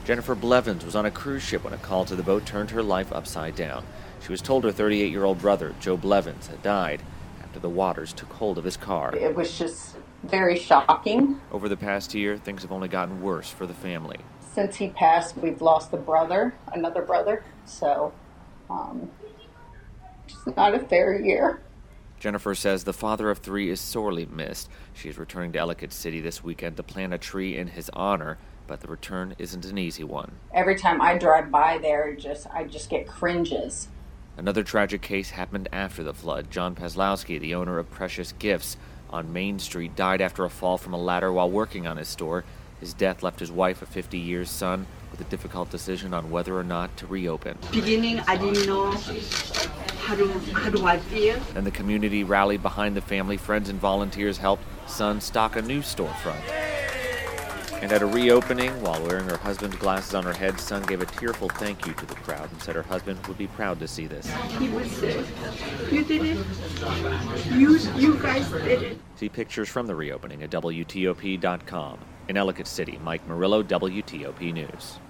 Jennifer Blevins was on a cruise ship when a call to the boat turned her life upside down. She was told her 38-year-old brother, Joe Blevins, had died after the waters took hold of his car. It was just very shocking. Over the past year, things have only gotten worse for the family. Since he passed, we've lost another brother, so it's not a fair year. Jennifer says the father of three is sorely missed. She is returning to Ellicott City this weekend to plant a tree in his honor, but the return isn't an easy one. Every time I drive by there, I just get cringes. Another tragic case happened after the flood. John Pazlowski, the owner of Precious Gifts on Main Street, died after a fall from a ladder while working on his store. His death left his wife of 50 years, son, with a difficult decision on whether or not to reopen. Beginning, I didn't know how do I feel. And the community rallied behind the family. Friends and volunteers helped son stock a new storefront. And at a reopening, while wearing her husband's glasses on her head, Son gave a tearful thank you to the crowd and said her husband would be proud to see this. He would say, "You did it. You guys did it." See pictures from the reopening at WTOP.com. In Ellicott City, Mike Murillo, WTOP News.